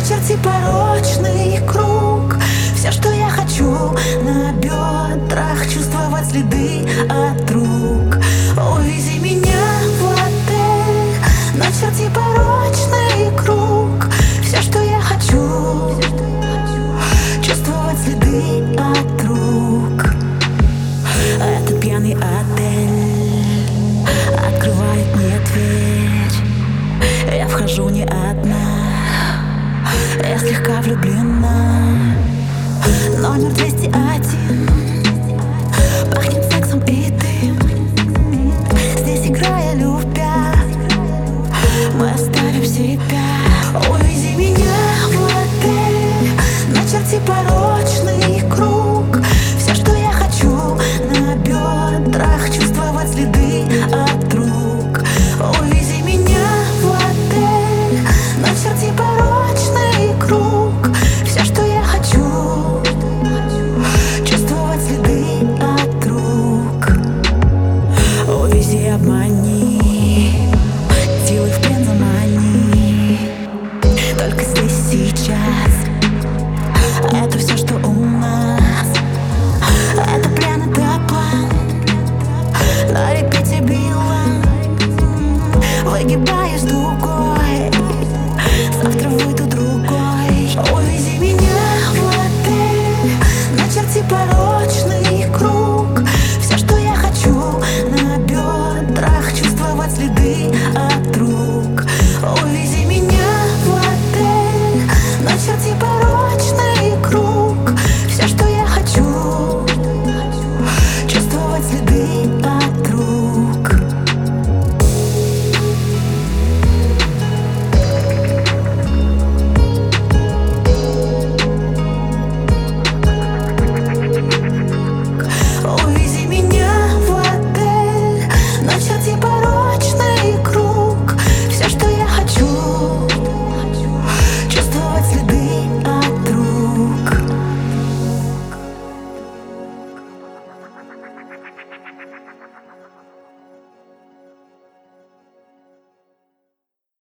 Начерти порочный круг. Все, что я хочу, на бедрах чувствовать следы от рук. Увези меня в отель, начерти порочный круг. Все, что я хочу, чувствовать следы от рук. Этот пьяный отель открывает мне дверь. Я вхожу не одна, я слегка влюблена. Номер 201 пахнет сексом и дым. Здесь, играя, любя, мы оставим себя.